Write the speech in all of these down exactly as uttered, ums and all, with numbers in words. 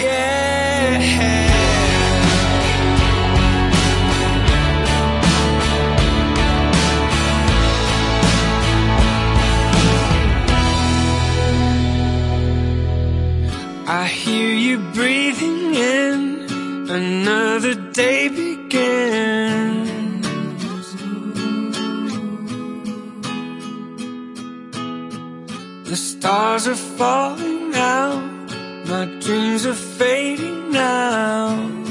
yeah. I hear you breathing in, another day begins. The stars are falling out, my dreams are fading now,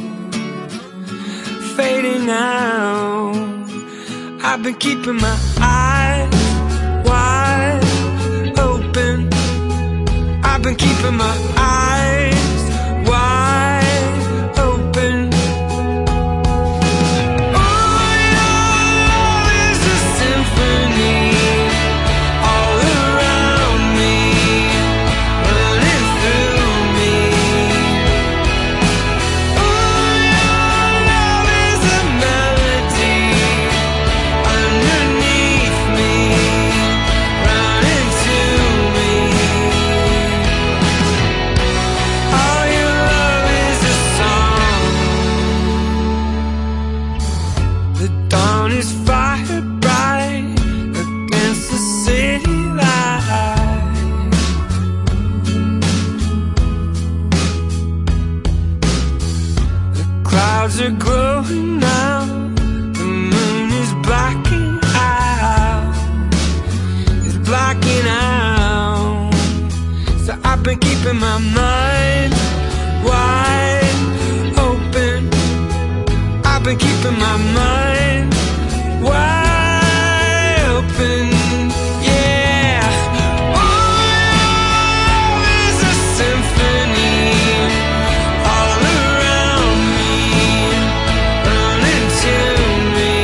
fading out. I've been keeping my eyes wide open, I've been keeping my eyes wide open. Oh, your love is a symphony all around me, running through me. Oh, your love is a melody underneath me, running to me. The dawn is fire bright against the city light. The clouds are growing now, the moon is blacking out, it's blacking out. So I've been keeping my mind wide open, I've been keeping my mind wide open, yeah. Oh, love is a symphony all around me, running to me.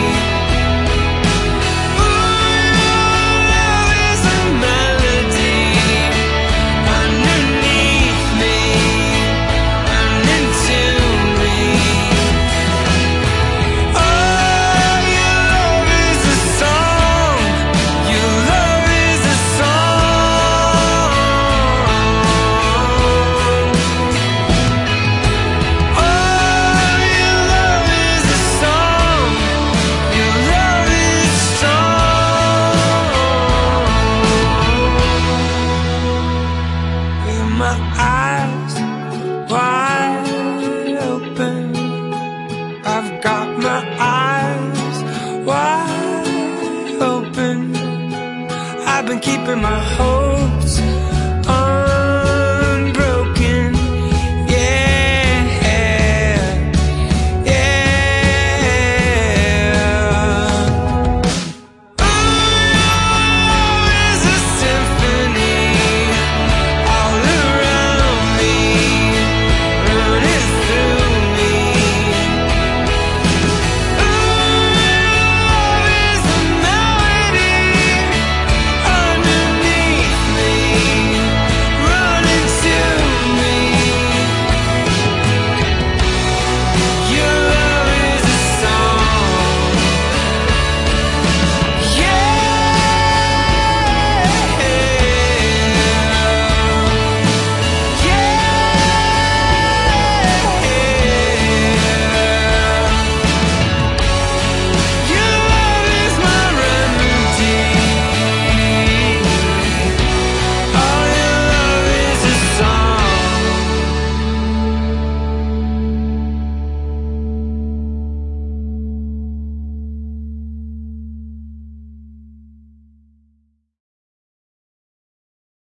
Oh, love is a melody underneath me, running to me. My eyes wide open, I've got my eyes wide open, I've been keeping my hope